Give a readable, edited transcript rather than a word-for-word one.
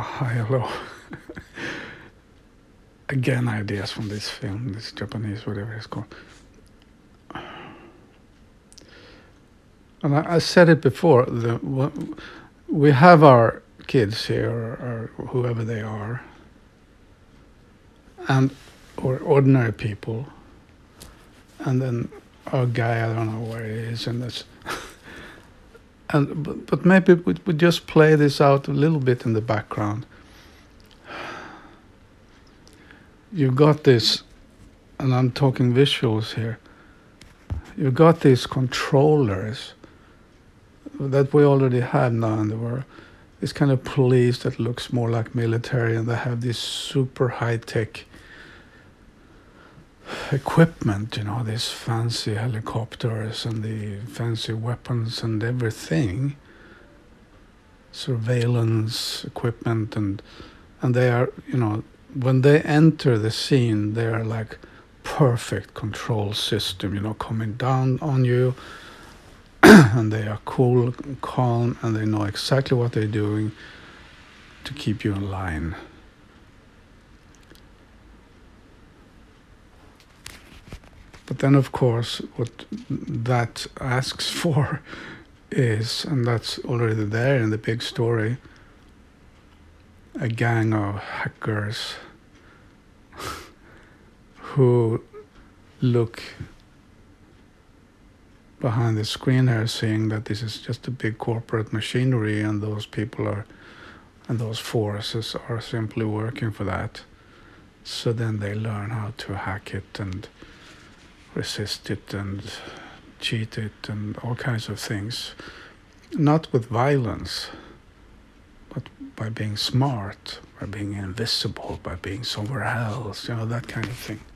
high or low. Again, ideas from this film, this Japanese, whatever it's called. And I said it before, we have our kids here, or whoever they are, or ordinary people, and then our guy, I don't know where he is, and that's, but maybe we just play this out a little bit in the background. You got this, and I'm talking visuals here. You got these controllers that we already have now in the world. This kind of police that looks more like military, and they have this super high-tech equipment, these fancy helicopters and the fancy weapons and everything, surveillance equipment, and they are, when they enter the scene, they are like perfect control system, coming down on you, and they are cool and calm, and they know exactly what they're doing to keep you in line. But then, of course, what that asks for is, and that's already there in the big story, a gang of hackers who look behind the screen here, seeing that this is just a big corporate machinery, and those people and those forces are simply working for that. So then they learn how to hack it and resist it and cheat it and all kinds of things. Not with violence, but by being smart, by being invisible, by being somewhere else, that kind of thing.